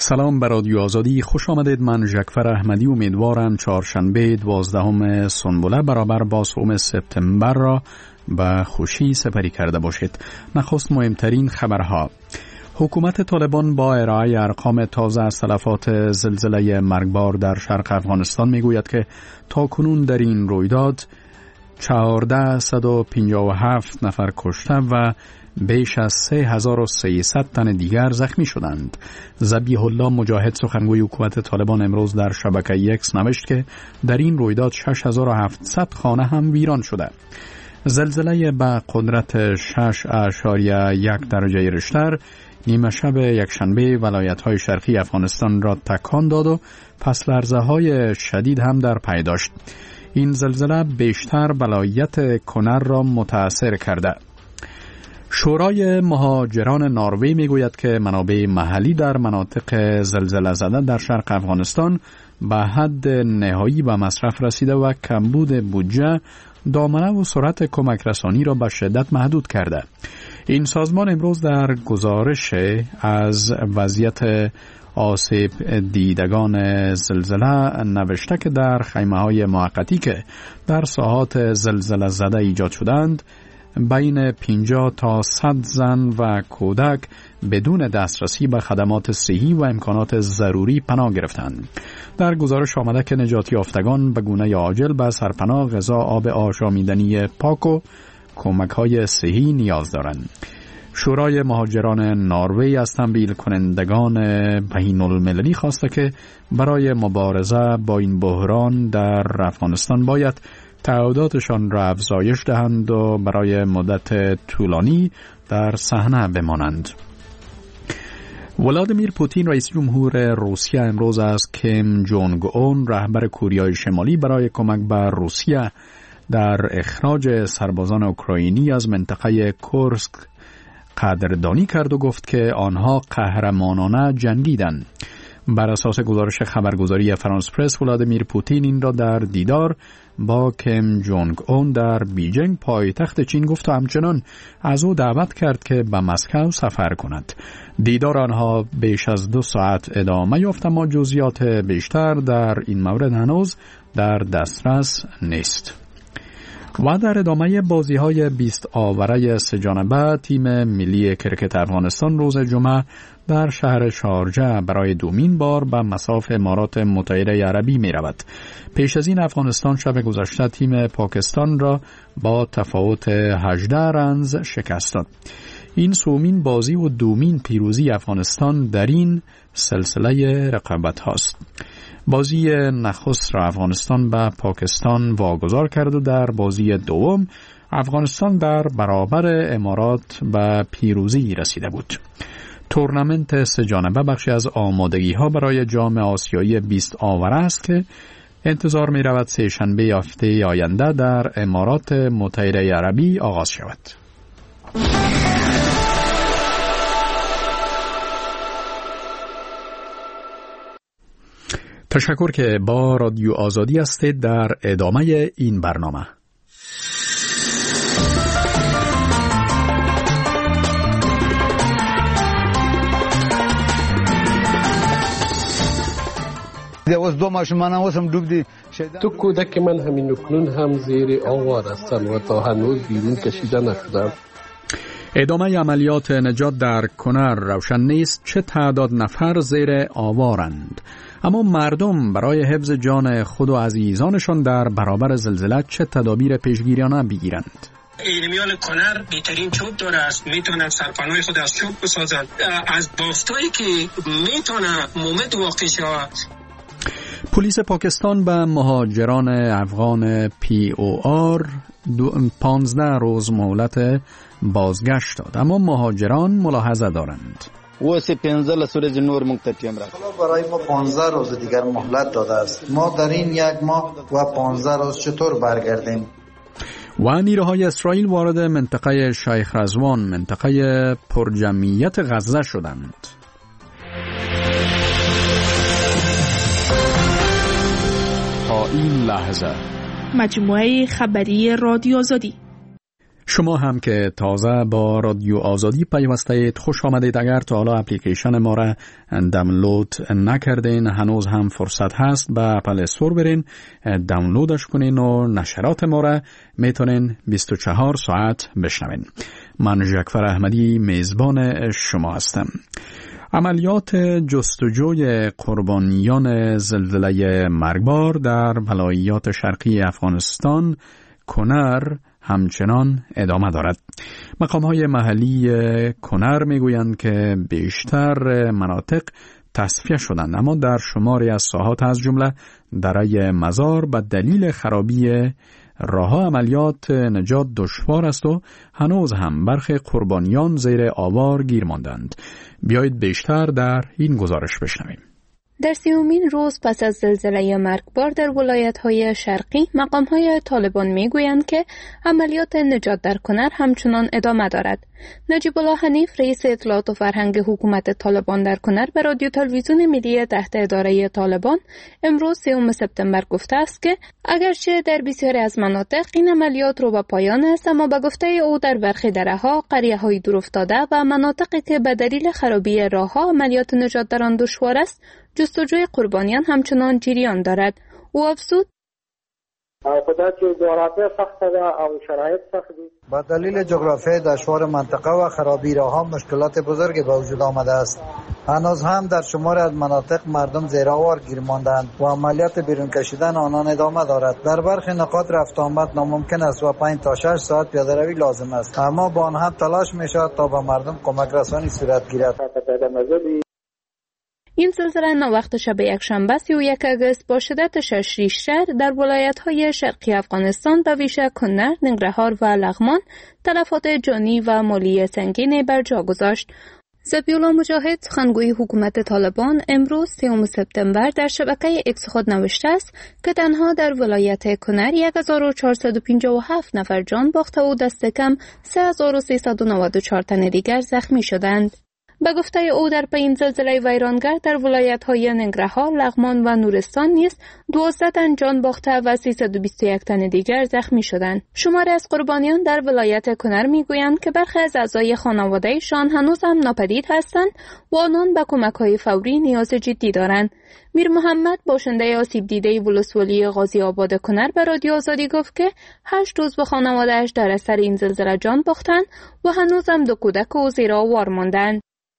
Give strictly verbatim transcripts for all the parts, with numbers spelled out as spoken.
سلام بر رادیو آزادی، خوش آمدید. من جعفر احمدی امیدوارم چهارشنبه دوازدهم سنبله برابر با سوم سپتامبر را به خوشی سپری کرده باشید. نخست مهمترین خبرها: حکومت طالبان با ارائه ارقام تازه از تلفات زلزله مرگبار در شرق افغانستان میگوید که تاکنون در این رویداد چهارده هزار و صد و پنجاه و هفت نفر کشته و بیش از سه هزار و سیصد تن دیگر زخمی شدند. ذبیح الله مجاهد سخنگوی حکومت طالبان امروز در شبکه ایکس نوشت که در این رویداد شش هزار و هفتصد خانه هم ویران شده. زلزله به قدرت شش اعشاریه یک درجه ریشتر نیمه شب یکشنبه ولایت‌های شرقی افغانستان را تکان داد و پس لرزه‌های شدید هم در پی داشت. این زلزله بیشتر ولایت کنر را متاثر کرده. شورای مهاجران نروژ میگوید که منابع محلی در مناطق زلزله زده در شرق افغانستان به حد نهایی به مصرف رسیده و کمبود بودجه دامنه و سرعت کمک رسانی را به شدت محدود کرده. این سازمان امروز در گزارش از وضعیت آسیب دیدگان زلزله نوشته که در خیمه‌های موقتی که در ساحات زلزله زده ایجاد شدند بین پنجاه تا صد زن و کودک بدون دسترسی به خدمات صحی و امکانات ضروری پناه گرفتند. در گزارش آمده که نجات یافتگان به گونه عاجل به سرپناه، غذا، آب آشامیدنی پاک و کمک‌های صحی نیاز دارند. شورای مهاجران نروژ از تمویل کنندگان بین المللی خواسته که برای مبارزه با این بحران در افغانستان باید تعهداتشان را افزایش دهند و برای مدت طولانی در صحنه بمانند. ولادیمیر پوتین رئیس جمهور روسیه امروز از کیم جونگ اون رهبر کوریای شمالی برای کمک به روسیه در اخراج سربازان اوکراینی از منطقه کورسک قدردانی کرد و گفت که آنها قهرمانانه جنگیدند. بر اساس گزارش خبرگزاری فرانس پرس، ولادیمیر پوتین این را در دیدار با کیم جونگ اون در بیجینگ پایتخت چین گفت و همچنان از او دعوت کرد که به مسکو سفر کند. دیدار آنها بیش از دو ساعت ادامه یافت اما جزئیات بیشتر در این مورد هنوز در دسترس نیست. و در ادامه بازی‌های بیست آوره سه جانبه تیم ملی کرکت افغانستان روز جمعه در شهر شارجه برای دومین بار به مصاف امارات متحده عربی می رود. پیش از این افغانستان شب گذشته تیم پاکستان را با تفاوت هجده رنز شکست داد. این سومین بازی و دومین پیروزی افغانستان در این سلسله رقابت هاست. بازی نخست را افغانستان به پاکستان واگذار کرد و در بازی دوم افغانستان در برابر امارات به پیروزی رسیده بود. تورنمنت سه جانبه بخشی از آمادگی ها برای جام آسیایی بیست آوره است که انتظار می رود سه شنبه هفته آینده در امارات متحده عربی آغاز شود. تشکر که با رادیو آزادی هستید. در ادامه این برنامه تو کودک من همین اکنون هم زیر آوار هستند و تا هنوز بیرون کشیده نشدند. ادامه عملیات نجات در کنر روشن نیست چه تعداد نفر زیر آوارند، اما مردم برای حفظ جان خود و عزیزانشان در برابر زلزله چه تدابیر پیشگیریانه بگیرند؟ ایرمیان کنر بهترین چوب داره است، میتونن سرپناه خود از چوب بسازند، از بافتایی که میتونه مومد واقع شود. پلیس پاکستان به مهاجران افغان پی او آر پانزده روز مهلت بازگشت داد، اما مهاجران ملاحظه دارند. واسه پنځه سورج نور مکتتیم را برای ما پانزده روز دیگر مهلت داده است. ما در این یک ماه و پانزده روز چطور برگردیم؟ و نیروهای اسرائیل وارد منطقه شیخ رضوان، منطقه پرجمعیت غزه شدند. تا این لحظه مجموعه خبری رادیو آزادی. شما هم که تازه با رادیو آزادی پیوسته اید خوش آمدید. اگر تا حالا اپلیکیشن ما را دانلود نکردین هنوز هم فرصت هست. به اپل استور برین دانلودش کنین و نشرات ما را میتونین بیست و چهار ساعت بشنوین. من ژکفر احمدی میزبان شما هستم. عملیات جستجوی قربانیان زلزله مرگبار در ولایات شرقی افغانستان کنر همچنان ادامه دارد. مقام‌های محلی کنر میگویند که بیشتر مناطق تصفیه شدند، اما در شماری از ساحات از جمله دره مزار به دلیل خرابی راه عملیات نجات دشوار است و هنوز هم برخی قربانیان زیر آوار گیر ماندند. بیایید بیشتر در این گزارش بشنویم. در سیومین روز پس از زلزله مرگبار در ولایت‌های شرقی، مقام‌های طالبان می‌گویند که عملیات نجات در کنر همچنان ادامه دارد. نجیب الله حنیف، رئیس اطلاعات و فرهنگ حکومت طالبان در کنر، به رادیو تلویزیون ملی تحت اداره طالبان امروز سوم سپتامبر گفته است که اگرچه در بسیاری از مناطق این عملیات رو به پایان است، اما به گفته او در برخی دره‌ها، قریه‌های دورافتاده و مناطقی که به دلیل خرابی راه‌ها عملیات نجات در آن دشوار است، جستجوی قربانیان همچنان جریان دارد. او افزود: با دلیل جغرافیای دشوار منطقه و خرابی راه‌ها مشکلات بزرگی به وجود آمده است. هنوز هم در شمار از مناطق مردم زیرآوار گیر ماندند و عملیات بیرون کشیدن آنان ادامه دارد. در برخی نقاط رفت آمد ناممکن است و پنج تا شش ساعت پیاده روی لازم است، اما با آن هم تلاش می‌شود تا به مردم کمک رسانی صورت گیرد. این زلزله ناوقت شب یکشنبه سی و یک آگوست با شدت شش ریشتر در ولایت‌های شرقی افغانستان به ویژه کنر، ننگرهار و لغمان تلفات جانی و مالی سنگینی بر جا گذاشت. ذبیح‌الله مجاهد، سخنگوی حکومت طالبان، امروز سوم سپتامبر در شبکه اکس خود نوشته است که تنها در ولایت کنر یک هزار و چهارصد و پنجاه و هفت نفر جان باخته و دست کم سه هزار و سیصد و نود و چهار تن دیگر زخمی شدند. به گفته او در پایین زلزله ویرانگر در ولایت‌های ننگرهار، لغمان و نورستان نیز دوازده تن جان باخته و سیصد و بیست و یک تن دیگر زخمی شدند. شماری از قربانیان در ولایت کنر میگویند که برخی از اعضای خانواده‌شان هنوز هم ناپدید هستند و آنان به کمک‌های فوری نیاز جدی دارند. میر محمد، باشنده آسیب دیده ولسوالی غازی آباد کنر، به رادیو آزادی گفت که هشت عضو خانواده‌اش در اثر این زلزله جان باختند و هنوز هم دو کودک و زیر آوار ماندند.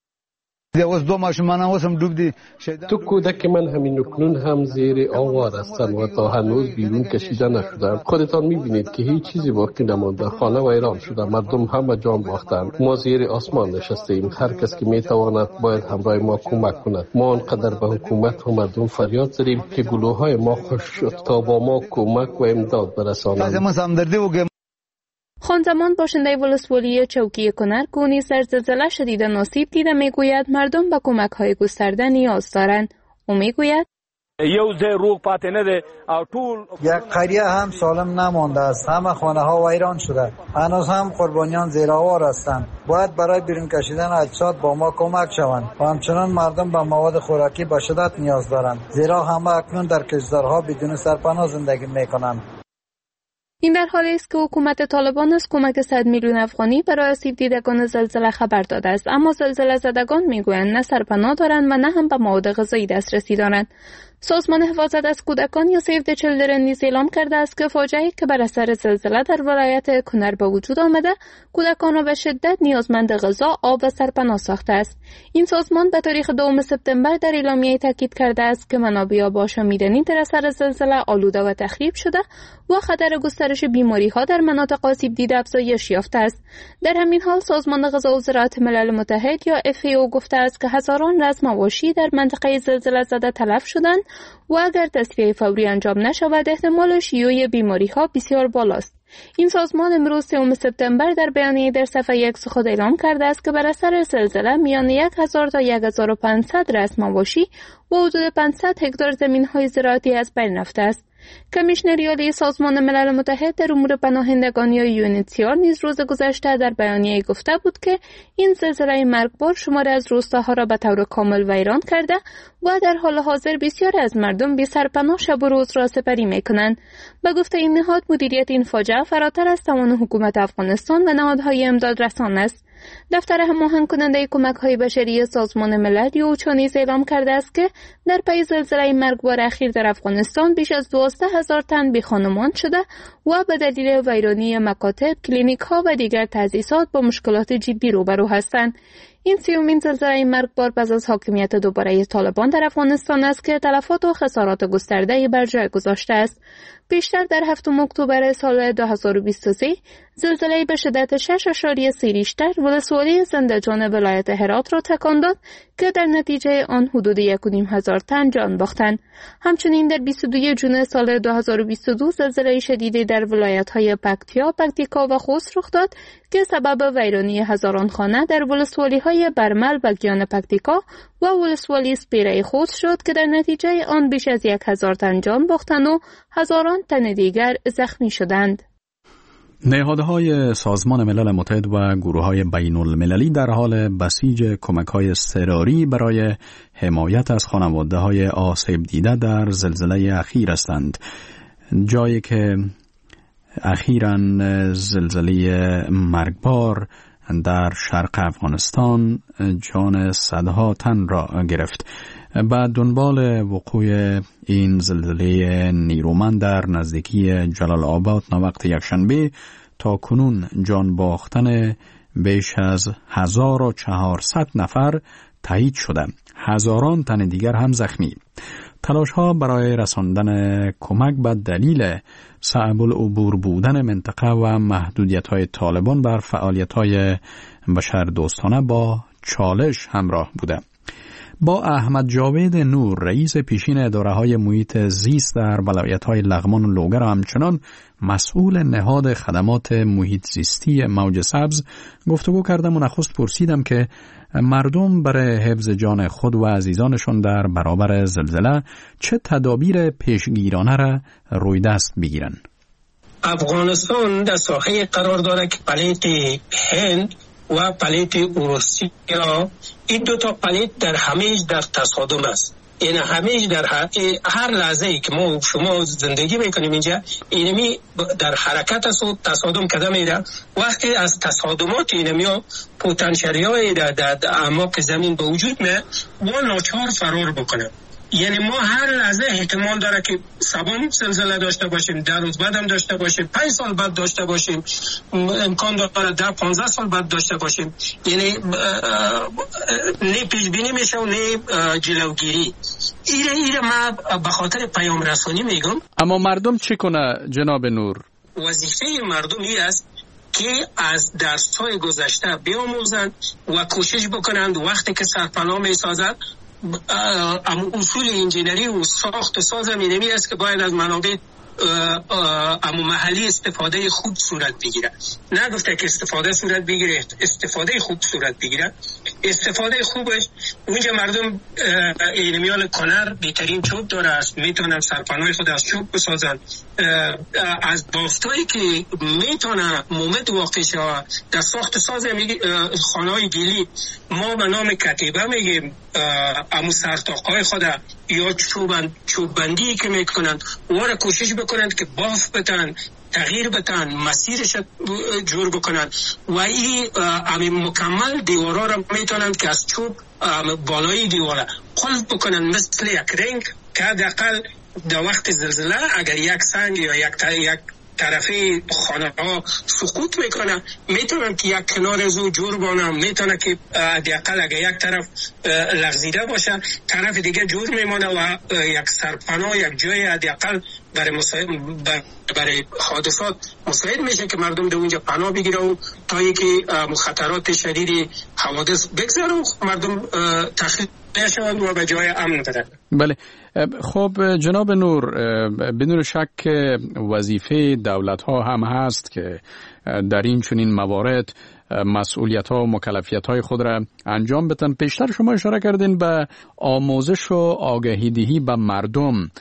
تو کودک من همین اکنون هم زیر آوار هستند و تا هنوز بیرون کشیده نشدند. خودتان میبینید که هیچ چیزی باقی نمانده. خانه ویران شده، مردم همه جان باختند. ما زیر آسمان نشستیم. هر کس که میتواند باید همراه ما کمک کند. ما آنقدر به حکومت و مردم فریاد زدیم که گلوهای ما خوش شد تا با ما کمک و امداد برسانند. خانزمان، باشنده ولسوالی چوکی کنر، که نیز در زلزله شدیداً آسیب دیده، میگوید مردم به کمک‌های گسترده نیاز دارند. او میگوید یک قریه هم سالم نمانده است. همه خانه ها ویران شده. هنوز هم قربانیان زیرآوار هستند. باید برای بیرون کشیدن اجساد با ما کمک شوند و همچنان مردم به مواد خوراکی به شدت نیاز دارند، زیرا همه اکنون در کشتزارها بدون سرپناه زندگی میکنند. این در حالی است که حکومت طالبان از کمک صد میلیون افغانی برای آسیب دیدگان زلزله خبر داده است، اما زلزله زدگان میگویند نه سرپناه دارند و نه هم به مواد غذایی دسترسی دارند. سازمان حفاظت از کودکان یا سیو د چیلدرن نیز اعلام کرده است که فاجعه‌ای که بر اثر زلزله در ولایت کنر به وجود آمده، کودکان را به شدت نیازمند غذا، آب و سرپناه ساخته است. این سازمان به تاریخ دوم سپتامبر در اعلامیه تاکید کرده است که منابع آب آشامیدنی در اثر زلزله آلوده و تخریب شده و خطر گسترش بیماری‌ها در مناطق آسیب دیده افزایش یافته است. در همین حال سازمان غذا و زراعت ملل متحد یا اف ای او گفته است که هزاران رز مواشی در منطقه زلزله زده تلف شدند و اگر تصفیه فوری انجام نشود احتمال شیوع بیماری‌ها بسیار بالاست. این سازمان امروز سوم سپتامبر در بیانیه در صفحه اکس خود اعلام کرده است که بر اثر زلزله میان یک هزار تا یک هزار و پانصد رأس مواشی و حدود پانصد هکتار زمین‌های زراعتی از بین رفته است. کمیشنر عالی سازمان ملل متحد در امور پناهندگان یا یونیتیار نیز روز گذشته در بیانیه گفته بود که این زلزله مرگبار شماری از روستاها را به طور کامل ویران کرده و در حال حاضر بسیاری از مردم بی سرپناه شب و روز را سپری می‌کنند. به گفته این نهاد، مدیریت این فاجعه فراتر از توان حکومت افغانستان و نهادهای امداد رسان است. دفتر هماهنگ کننده کمک‌های بشری سازمان ملل یوچا نیز اعلام کرده است که در پی زلزله مرگبار اخیر در افغانستان بیش از دوازده هزار تن بی‌خانمان شده و به دلیل ویرانی مکاتب، کلینیک‌ها و دیگر تأسیسات با مشکلات جدی روبرو هستند. این سیومین زلزله مرگبار پس از حاکمیت دوباره طالبان در افغانستان است که تلفات و خسارات گسترده‌ای بر جای گذاشته است. پیشتر در هفتم اکتبر سال دو هزار و بیست و سه زلزله به شدت شش اشاریه سه ریشتر ولسوالی زندجان ولایت هرات را تکان داد که در نتیجه آن حدود یک و نیم هزار تن جان باختند. همچنین در بیست و دو ژوئن سال دو هزار و بیست و دو زلزله شدیدی در ولایت‌های پکتیا، پکتیکا و خوست رخ داد که سبب ویرانی هزاران خانه در ولسوالی‌های برمل و گیان پکتیکا و ولسوالی سپیره خوست شد که در نتیجه آن بیش از یک هزار تن جان باختند و هزاران تن دیگر زخمی شدند. نهادهای سازمان ملل متحد و گروه‌های بین المللی در حال بسیج کمک‌های اضطراری برای حمایت از خانواده‌های آسیب دیده در زلزله اخیر هستند. جایی که اخیراً زلزله مرگبار در شرق افغانستان جان صدها تن را گرفت. بعد دنبال وقوع این زلزله نیرومند در نزدیکی جلال آباد نوقت یکشنبه تا کنون جان باختن بیش از هزار و چهارصد نفر تایید شده. هزاران تن دیگر هم زخمی. تلاش ها برای رساندن کمک به دلیل صعب العبور بودن منطقه و محدودیت های طالبان بر فعالیت های بشر دوستانه با چالش همراه بوده. با احمد جاوید نور، رئیس پیشین اداره های محیط زیست در ولایت های لغمان و لوگر و همچنان مسئول نهاد خدمات محیط زیستی موج سبز گفتگو کردم و نخست پرسیدم که مردم برای حفظ جان خود و عزیزانشون در برابر زلزله چه تدابیر پیشگیرانه را روی دست بگیرن. افغانستان در ساحه قرار داره که پلیت هند و پلیت روسیه، این دو تا پلیت در همیش در تصادم است. این همیش در هر لحظه ای که ما شما زندگی میکنیم اینجا، اینمی در حرکت است و تصادم کده میره. وقتی از تصادمات اینمی ها پوتانسیلی های در, در, در اعماق زمین به وجود میاد و ناچار فرار بکنه. یعنی ما هر لحظه احتمال داره که سبم زلزله داشته باشیم، در روز بعد هم داشته باشیم، پنج سال بعد داشته باشیم، امکان داره در پانزده سال بعد داشته باشیم. یعنی نه پیش بینی میشه و نه جلوگیری. ایره ایره ما به خاطر پیام رسانی میگم. اما مردم چی کنه جناب نور؟ وظیفه مردم این است که از درس‌های گذشته بیاموزند و کوشش بکنند وقتی که سرپناه میسازند. ام اصول انجینری و ساخت ساز اینمی است که باید از منابع ام محلی استفاده خوب صورت بگیره. نگفته که استفاده صورت بگیره، استفاده خوب صورت بگیره. استفاده خوبش اونجا مردم اینمیان کنر بهترین چوب داره است، میتونن سرپناه خود از چوب بسازن. از بافتایی که میتونه مومد واقع شود در ساخت ساز خانه‌های گلی ما به نام کتیبه میگیم. امو سرتاقای خود یا چوبند چوبندی که میکنند واره کوشش بکنند که باف بتن، تغییر بتن، مسیرش جور بکنند و این مکمل دیوارا را میتونند که از چوب بالای دیوارا قلب بکنند مثل یک رنگ که حداقل در وقت زلزله اگر یک سنگ یا یک یک طرفی خانه ها سقوط میکنه میتونن که یک کنار زو جور بانم، میتونه که حداقل اگر یک طرف لغزیده باشه طرف دیگه جور میمونه و یک سرپناه یک جای حداقل برای مساعد برای حادثات مساعد میشه که مردم در اونجا پناه بگیره و تا اینکه خطرات شدید حوادث بگذره و مردم تخلیه شوند و به جای امن برن. بله. خب جناب نور، بدون شک وظیفه دولت ها هم هست که در این چنین موارد مسئولیت ها و مکلفیت های خود را انجام بدن. پیشتر شما اشاره کردین به آموزش و آگاهی دهی به مردم.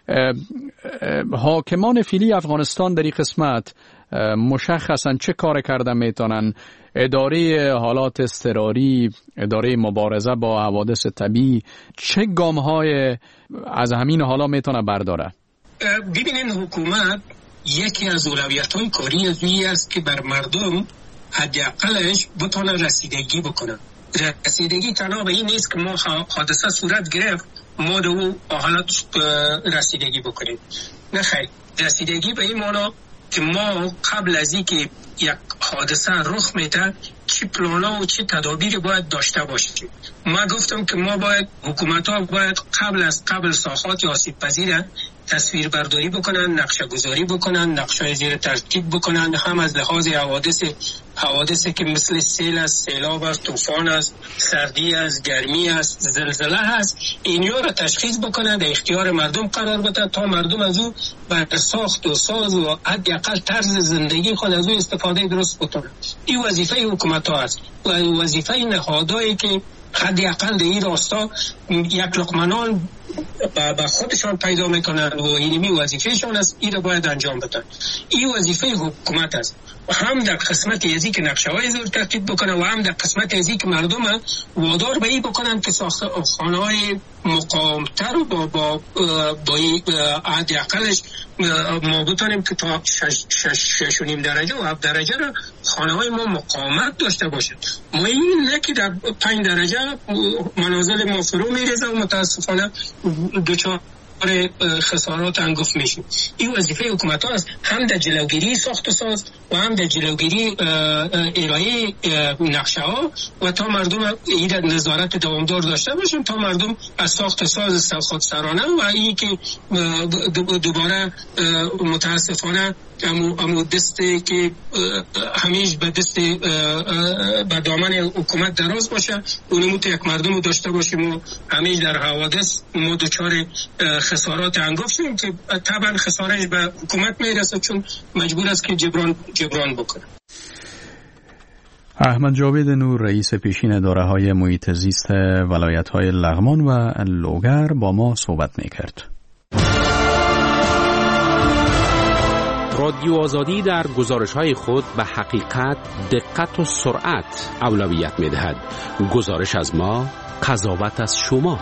حاکمان فعلی افغانستان در این قسمت مشخصا چه کار کردن میتونن؟ اداره حالات اضطراری، اداره مبارزه با حوادث طبیعی چه گام‌های از همین حالا میتونه برداره؟ ببینین حکومت یکی از اولویت‌های کاری از این است که بر مردم حداقلش بتونه رسیدگی بکنن. رسیدگی تنها به این نیست که ما حادثه صورت گرفت ما به اون حالت رسیدگی بکنیم. نه خیر، رسیدگی به این معنا که ما قبل از این که یک حادثه رخ میده چی پلانا و چی تدابیر باید داشته باشیم. ما گفتم که ما باید حکومت ها باید قبل از قبل ساحات آسیب پذیر تصویر برداری بکنن، نقشه گذاری بکنن، نقشه زیر ترتیب بکنن، هم از لحاظ حوادث حوادثی که مثل سیل است، سیلاب است، طوفان است، سردی است، گرمی است، زلزله است، اینیا را تشخیص بکنن، در اختیار مردم قرار بدن تا مردم از او بر ساخت و ساز و حداقل طرز زندگی خود از او استفاده درست بکنن. این وظیفه حکومت ها است و وظیفه نهادهایی که حداقل در این راستا یک لقمنان با خودشان پیدا میکنن و اینمی وظیفهشان است، این را باید انجام بدن. این وظیفه حکومت است و هم در قسمت ازی که نقشه های زور ترتیب بکنن و هم در قسمت ازی که مردم وادار به این بکنن که ساخت خانه های مقامتر و با با با حداقلش ما بتانیم که تا شش, شش, شش و نیم درجه و هفت درجه را خانه های ما مقاومت داشته باشد. ما این نه که در پنج درجه منازل ما فرو میریزه و متاسفانه دوچار خسارات انگفت میشیم. این وظیفه حکومت ها است، هم در جلوگیری ساخت و ساز و هم در جلوگیری ارائه نقشه ها و تا مردم این نظارت دوامدار داشته باشیم تا مردم از ساخت و ساز خودسرانه و این که دوباره متاسفانه امو, امو دسته که همیشه به دست به دامن حکومت دراز باشه اونمو تا یک مردم داشته باشیم و همیشه در حوادث ما دوچار خسارات انگفت شدیم که طبعا خسارش به حکومت میرسه چون مجبور است که جبران جبران بکنه. احمد جاوید نور رئیس پیشین اداره های محیط زیست ولایت های لغمان و لوگر با ما صحبت میکرد. رادیو آزادی در گزارش‌های خود به حقیقت، دقت و سرعت اولویت می‌دهد. گزارش از ما، قضاوت از شما.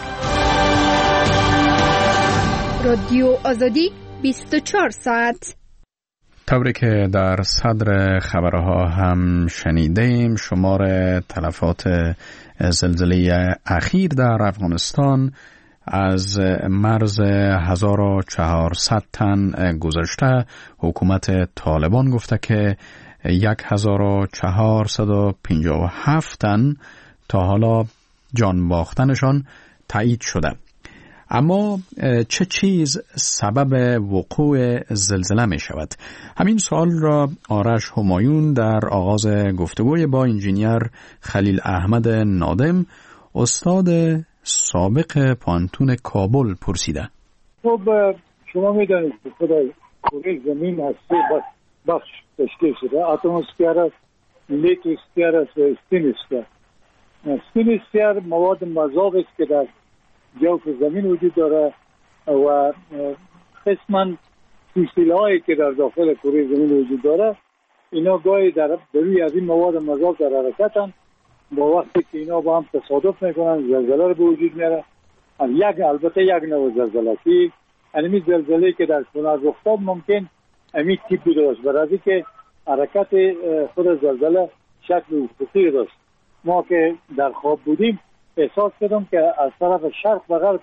رادیو آزادی بیست و چهار ساعت. طوری که در صدر خبرها هم شنیدیم شمار تلفات زلزله اخیر در افغانستان از مرز هزار و چهارصد تن گذشته. حکومت طالبان گفته که هزار و چهارصد و پنجاه و هفت تن تا حالا جان باختنشان تایید شده. اما چه چیز سبب وقوع زلزله می شود؟ همین سوال را آرش همایون در آغاز گفتگوی با انجینیر خلیل احمد نادم استاد سابق پانتون کابل پرسیده. خب شما میدانید که خود کره زمین از سه بخش تشکیل شده: اتمسفر است، لیتوسفر است و استینوسفر. استینوسفر مواد مذاب است که در جوف زمین وجود داره و قسما فسیل‌هایی که در داخل کره زمین وجود داره اینا گاهی در روی از این مواد مذاب در حرکتن. با وقتی که اینا با هم تصادف میکنن زلزله رو به وجود میاره. یک البته یک نوع زلزله که اینمی زلزله که در کنار رخ داد ممکن امی تیپی داشت برای که حرکت خود زلزله شکل افقی داشت. ما که در خواب بودیم احساس کردم که از طرف شرق و غرب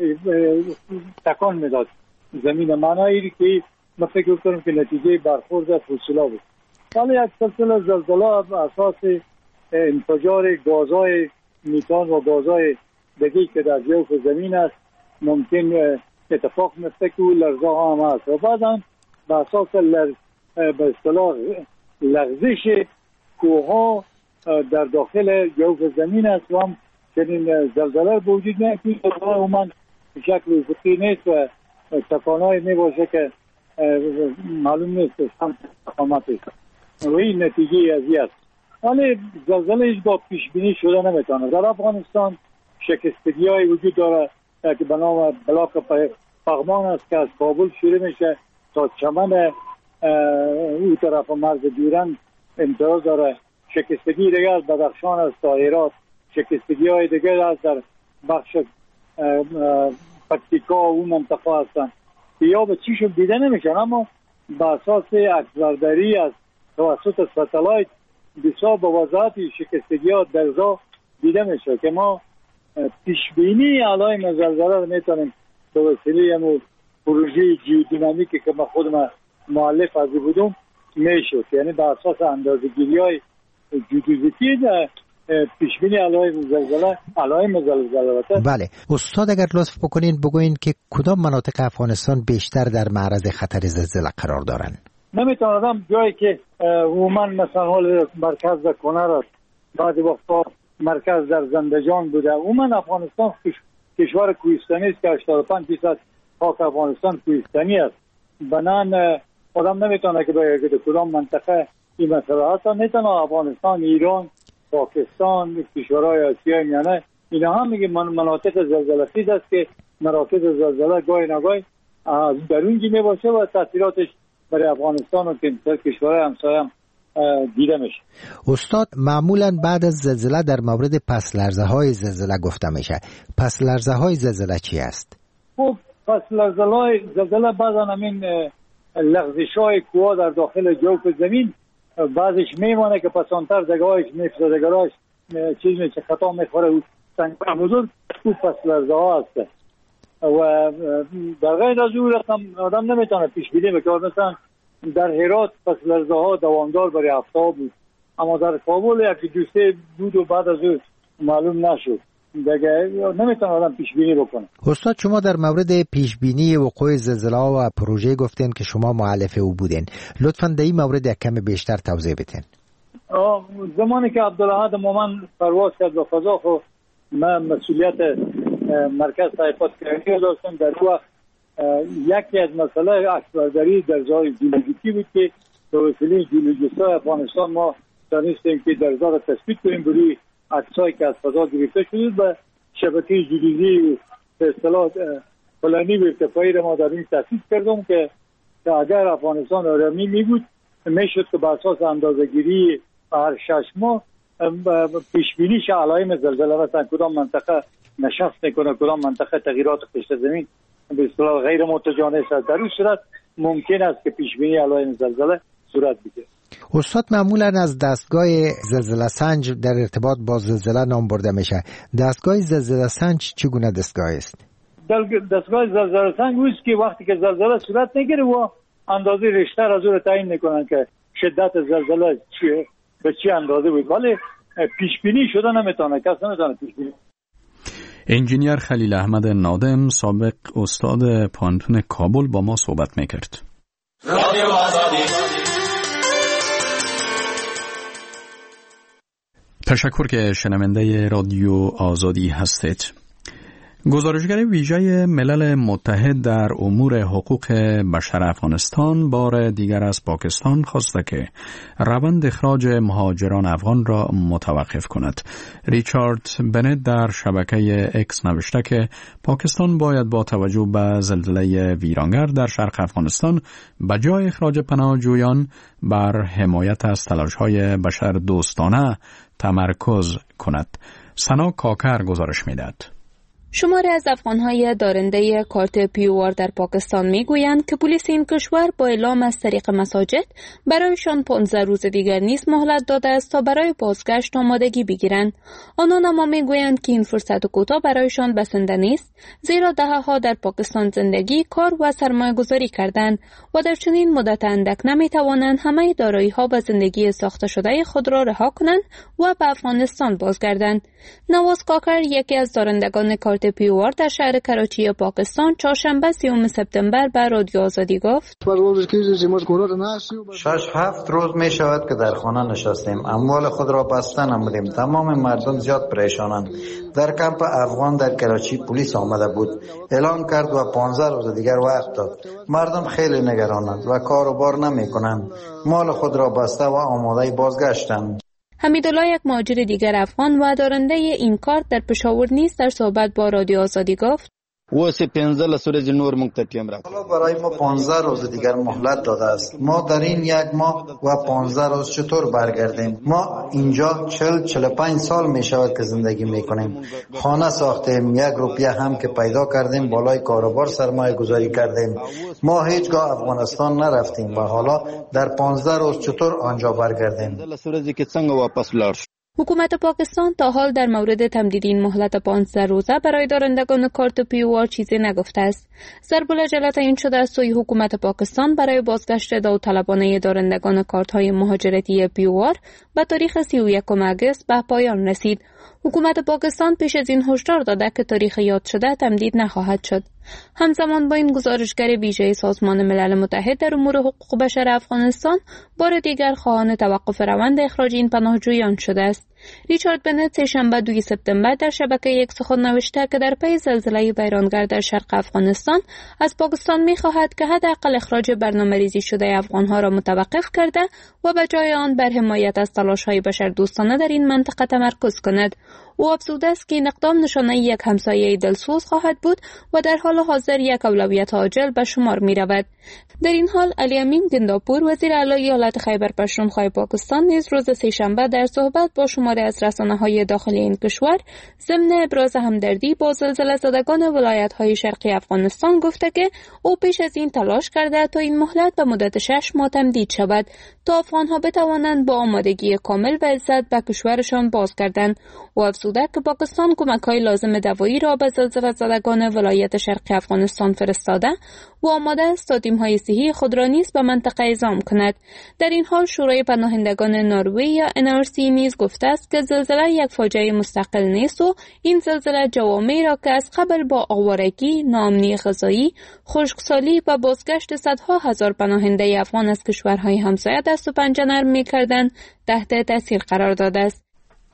تکان میداد زمین. معنایی که من فکر کنم که نتیجه برخورد فسیلا بود. حالا یک سلسله زلزله بر اساس انفجار گازهای میتان و گازهای دیگه که در جوف زمین است ممکن اتفاق میفته که لرزه ها هم هست و بعدا به اساس لرز به اصطلاح لغزش کوه در داخل جوف زمین است و هم چنین زلزله به وجود میاد که عموما شکل افقی نیست و تکان‌های میباشه که معلوم نیست هم تقامت است و این نتیجه ازی است. ولی زلزله هیچ با پیش بینی شده نمیتونه. در افغانستان شکستگی های وجود داره که به نام بلاک پغمان است که از کابل شروع میشه تا چمن اون طرف مرز گیرن امتیاز داره. شکستگی دیگر از بدخشان است تا هرات، شکستگی های دیگر از در بخش پکتیکا و اون منطقه هستن که یا به چیشون دیده نمیشن، اما به اساس عکسبرداری از توسط ستلایت بسیار با وضاحت شکستگی ها درزا دیده میشه که ما پیشبینی علائم زلزله رو میتونیم به وسیله همون پروژه جیودینامیکی که ما خودم مؤلف ازی بودم میشد، یعنی به اساس اندازه‌گیری های جیودیزیتی پیشبینی علائم زلزله علائم زلزله. بله استاد، اگر لطف بکنین بگوین که کدام مناطق افغانستان بیشتر در معرض خطر زلزله قرار دارن؟ نمیتونم جایی که عموما مثلا حال مرکز در کنر است، بعضی وقتا مرکز در زندجان بوده. عموما افغانستان کشور کوهستانی است که هشتاد و پنج درصد خاک افغانستان کوهستانی است. بنان آدم نمیتونه که به کدام منطقه این مسئله هست. میتونه افغانستان، ایران، پاکستان، کشورهای آسیای میانه اینا هم میگه من مناطق زلزله خیز است که مراکز زلزله گاهی نگاهی از درونجی میباشه و تاثیراتش برای افغانستان و کشورهای همسایه هم دیده میشه. استاد، معمولا بعد از زلزله در مورد پس لرزه های زلزله گفته میشه. پس لرزه های زلزله چی است؟ خب پس لرزه های زلزله بعضا همین لغزش های کوه در داخل جوف زمین، بعضش میمانه که پسانتر دگاهش میفته، دگاهش چیز میشه خطا میخوره و سنگ بزرگ تو پس لرزه ها هسته. و در غیر از اون رقم آدم نمیتونه پیش بینی بکنه. مثلا در هرات پس لرزه ها دوامدار برای هفته بود، اما در کابل یکی دوسته بود و بعد از اون معلوم نشد. دیگه نمیتونه آدم پیش بینی بکنه. استاد، شما در مورد پیش بینی وقوع زلزله و پروژه گفتین که شما مؤلف او بودین. لطفاً در این مورد یک کم بیشتر توضیح بدین. زمانی که عبدالاحد مومن پرواز کرد به فضا، خب من مسئولیت مرکز تحقیقات کرنی داشتم. در وقت یکی از مسئله عکسبرداری درزای جیولوژیکی بود که به وسیله جیولوژیست‌های افغانستان ما دانستیم که درزا را تثبیت کنیم بروی عکسایی که از فضا گرفته شده و شبکه جیولوژی به اصطلاح پلانی و ارتفاعی را ما در این تأسیس کردم که اگر افغانستان آرامی می بود میشد که به اساس اندازه‌گیری هر شش ماه پیشبینیش علائم زلزله مثلا کدام منطقه نشست میکنه، کدام منطقه تغییرات پشت زمین به اصطلاح غیر متجانس است، در این صورت ممکن است که پیشبینی علائم زلزله صورت بگیرد. استاد، معمولا از دستگاه زلزله سنج در ارتباط با زلزله نام برده میشه. دستگاه زلزله سنج چگونه دستگاه است؟ دستگاه زلزله سنج اوست که وقتی که زلزله صورت میگیره و اندازه ریشتر از اون تعیین میکنن که شدت زلزله چیه، به چی اندازه بود، ولی پیش بینی شده نمیتونه، کس نمیتونه پیش بینی. انجینیر خلیل احمد نادم، سابق استاد پانتون کابل، با ما صحبت میکرد. رادیو آزادی. تشکر که شنونده رادیو آزادی هستید. گزارشگر ویژه ملل متحد در امور حقوق بشر افغانستان بار دیگر از پاکستان خواسته که روند اخراج مهاجران افغان را متوقف کند. ریچارد بنت در شبکه اکس نوشته که پاکستان باید با توجه به زلزله ویرانگر در شرق افغانستان بجای اخراج پناهجویان بر حمایت از تلاش‌های بشر دوستانه تمرکز کند. سنا کاکر گزارش می‌دهد. شماری از افغانهای دارنده کارت پیوار در پاکستان میگویند که پلیس این کشور با اعلام از طریق مساجد برایشان پانزده روز دیگر نیز مهلت داده است تا برای بازگشت آمادگی بگیرند. آنان اما میگویند که این فرصت کوتاه برایشان بسنده نیست، زیرا دهه‌ها در پاکستان زندگی، کار و سرمایه گذاری کردند و در چنین مدت اندک نمیتوانند همه دارایی‌ها و زندگی ساخته شده خود را رها کنند و به افغانستان بازگردند. نواز کاکر، یکی از دارندگان کارت پیوار در شهر کراچی پاکستان، چهارشنبه سیوم سپتامبر به رادیو آزادی گفت: شش هفت روز می شود که در خانه نشستیم، اموال خود را بسته نمودیم. تمام مردم زیاد پریشانند. در کمپ افغان در کراچی پلیس آمده بود، اعلان کرد و پانزده روز دیگر وقت داد. مردم خیلی نگرانند و کار و بار نمی کنند. مال خود را بسته و آماده بازگشتند. حمیدالله، یک مهاجر دیگر افغان و دارنده این کارت در پشاور نیز در صحبت با رادیو آزادی گفت: و سه پنځه لسورز نور مونږ ته ټیم راکړ. حالا برای ما پانزده روز دیگر مهلت داده است. ما در این یک ماه و پانزده روز چطور برگردیم؟ ما اینجا چهل چهل و پنج سال می شود که زندگی می کنیم. خانه ساختیم، یک روپیه هم که پیدا کردیم بالای کاروبار سرمایه گذاری کردیم. ما هیچگاه افغانستان نرفتیم و حالا در پانزده روز چطور آنجا برگردیم؟ لسورزی که څنګه واپس لاړ شو. حکومت پاکستان تا حال در مورد تمدید این مهلت پانزده روزه برای دارندگان کارت پی او آر چیزی نگفته است. ضرب العجله تعیین شده است سوی حکومت پاکستان برای بازگشت داوطلبانه دارندگان کارت های مهاجرتی پی او آر به تاریخ سی و یکم اگست به پایان رسید. حکومت پاکستان پیش از این هشدار داده که تاریخ یاد شده تمدید نخواهد شد. همزمان با این گزارشگر ویژه سازمان ملل متحد در امور حقوق بشر افغانستان بار دیگر خواهان توقف روند اخراج این پناهجویان شده است. ریچارد بنت سه‌شنبه دوم سپتامبر در شبکه یک سخن نوشته که در پی زلزله ویرانگر در شرق افغانستان از پاکستان می‌خواهد که حداقل اخراج برنامه‌ریزی شده افغان‌ها را متوقف کرده و به جای آن بر حمایت از تلاش‌های بشردوستانه در این منطقه تمرکز کند. او افزوده است که این اقدام نشانه یک همسایه دلسوز خواهد بود و در حال حاضر یک اولویت عاجل به شمار می رود. در این حال علی امین گنداپور وزیر اعلی ایالت خیبر پختونخوا پاکستان نیز روز سه‌شنبه در صحبت با شماری از رسانه‌های داخلی این کشور ضمن ابراز همدردی با زلزله زدگان ولایت‌های شرقی افغانستان گفته که او پیش از این تلاش کرده تا این مهلت به مدت شش ماه تمدید شود تا افغان‌ها بتوانند با آمادگی کامل و عزت به کشورشان بازگردند. او افزوده که پاکستان کمک‌های لازم دوایی را به زلزله زدگان ولایت شرقی افغانستان فرستاده و آماده است تا تیم‌های صحی خود را نیز به منطقه اعزام کند. در این حال شورای پناهندگان نروژ یا ان آر سی نیز گفته است که زلزله یک فاجعه مستقل نیست و این زلزله جوامعی را که از قبل با آوارگی، ناامنی غذایی، خشکسالی و بازگشت صدها هزار پناهنده افغان از کشورهای همسایه دست و پنجه نرم می‌کردند تحت تاثیر قرار داده است.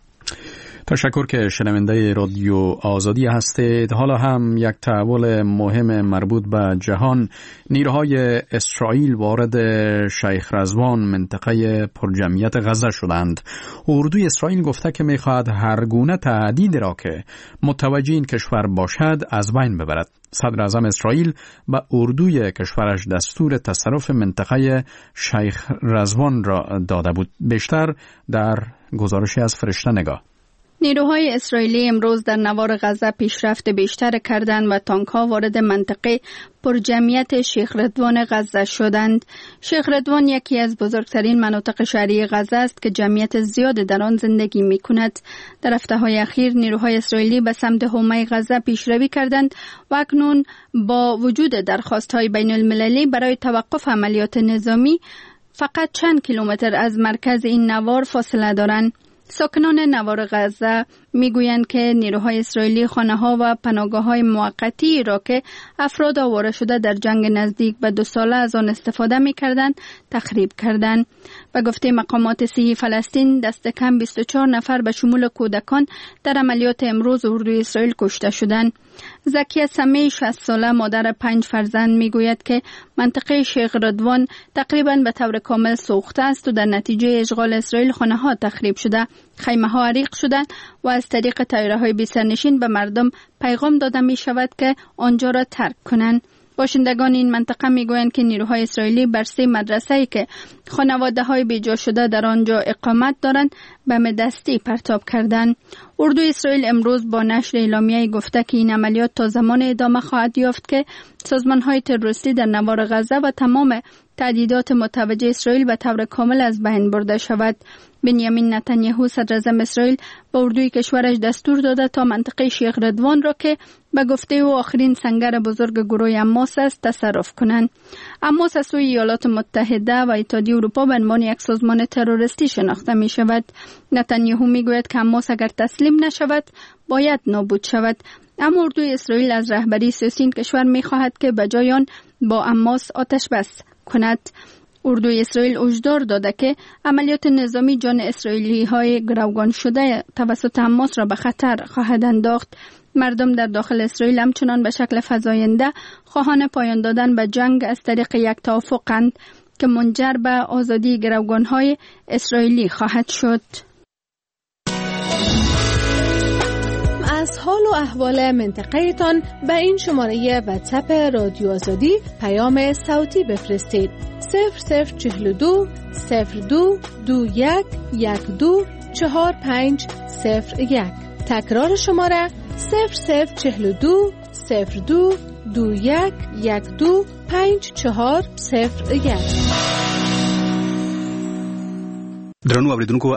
تشکر که شنونده رادیو آزادی هستید. حالا هم یک تحول مهم مربوط به جهان. نیروهای اسرائیل وارد شیخ رضوان منطقه پرجمعیت غزه شدند. اردوی اسرائیل گفته که می‌خواهد هر گونه تهدید را که متوجه این کشور باشد از بین ببرد. صدر اعظم اسرائیل به اردوی کشورش دستور تصرف منطقه شیخ رضوان را داده بود. بیشتر در گزارشی از فرشته نگاه. نیروهای اسرائیلی امروز در نوار غزه پیشرفت بیشتر کردند و تانک‌ها وارد منطقه پرجمعیت شیخ رضوان غزه شدند. شیخ رضوان یکی از بزرگترین مناطق شهری غزه است که جمعیت زیاد در آن زندگی می‌کند. در هفته‌های اخیر نیروهای اسرائیلی به سمت حومه غزه پیشروی کردند و اکنون با وجود درخواست‌های بین‌المللی برای توقف عملیات نظامی فقط چند کیلومتر از مرکز این نوار فاصله دارند. ساکنان نوار غزه میگویند که نیروهای اسرائیلی خانه‌ها و پناهگاه‌های موقتی را که افراد آواره شده در جنگ نزدیک به دو ساله از آن استفاده می‌کردند تخریب کردند. به گفته مقامات صحی فلسطین دست کم بیست و چهار نفر به شمول کودکان در عملیات امروز اردوی اسرائیل کشته شدند. زکیه سمی شصت ساله مادر پنج فرزند میگوید که منطقه شیخ رضوان تقریباً به طور کامل سوخته است و در نتیجه اشغال اسرائیل خانه‌ها تخریب شده، خیمه‌ها عریق شدند و از طریق طیاره‌های بی سرنشین به مردم پیغام داده می شود که آنجا را ترک کنند. باشندگان این منطقه میگویند که نیروهای اسرائیلی بر سه مدرسه‌ای که خانواده‌های بیجا شده در آنجا اقامت دارند بم دستی پرتاب کردند. اردوی اسرائیل امروز با نشر اعلامیه‌ای گفته که این عملیات تا زمان ادامه خواهد یافت که سازمان‌های تروریستی در نوار غزه و تمام تهدیدات متوجه اسرائیل به طور کامل از بین برده شود. بنیامین نتانیاهو صدر اعظم اسرائیل به اردوی کشورش دستور داده تا منطقه شیخ رضوان را که به گفته او آخرین سنگر بزرگ گروه حماس است تصرف کنند. حماس از سوی ایالات متحده و اتحادیه اروپا به عنوان یک سازمان تروریستی شناخته می شود. نتانیاهو می گوید که حماس اگر تسلیم نشود باید نابود شود. اما اردوی اسرائیل از رهبری سیاسی این کشور می خواهد که به جای آن با حماس آتش بس کند. اردوی اسرائیل هشدار داده که عملیات نظامی جان اسرائیلی های گروگان شده توسط حماس را به خطر خواهد انداخت. مردم در داخل اسرائیل همچنان به شکل فزاینده خواهان پایان دادن به جنگ از طریق یک توافقند که منجر به آزادی گروگان های اسرائیلی خواهد شد. از حال و احوال منطقه تان به این شماره واتساپ رادیو آزادی پیام صوتی بفرستید. صفر صفر چهل و دو صفر دو دو یک یک دو چهار پنج صفر یک. تکرار شماره صفر صفر چهل و دو صفر دو دو یک یک دو پنج چهار صفر یک. درنو اوریدونکو